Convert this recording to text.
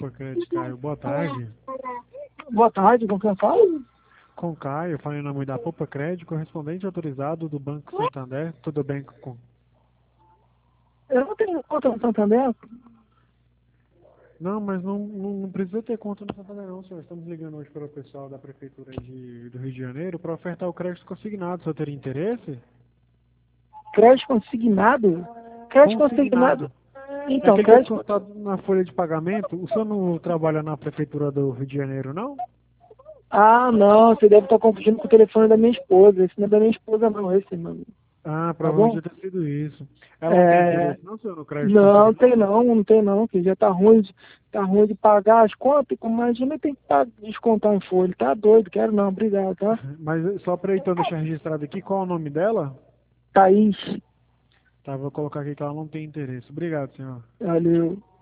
Poupa Crédito, Caio. Boa tarde. Boa tarde, com quem eu falo? Com Caio, falei em nome da Poupa Crédito, correspondente autorizado do Banco Santander. Tudo bem com... Eu não tenho conta no Santander. Não, mas não precisa ter conta no Santander não, senhor. Estamos ligando hoje para o pessoal da Prefeitura do Rio de Janeiro para ofertar o crédito consignado. O senhor teria interesse? Crédito consignado? Crédito consignado. Consignado. É Então, aquele que é crédito. descontado na folha de pagamento. O senhor não trabalha na Prefeitura do Rio de Janeiro, não? Ah, não, você deve estar confundindo com o telefone da minha esposa. Esse não é da minha esposa, não, esse, mano. Ah, Tá provavelmente bom? deve ter sido isso. Ela não tem É. interesse, não, senhor, no crédito Não, tem consignado? não, não tem não, que já tá ruim de pagar as contas, imagina tem que descontar em folha. Tá doido, quero não, obrigado, tá? Mas só para então deixar registrado aqui, qual é o nome dela? Thaís, Tá, vou colocar aqui que ela não tem interesse. Obrigado, senhor. valeu.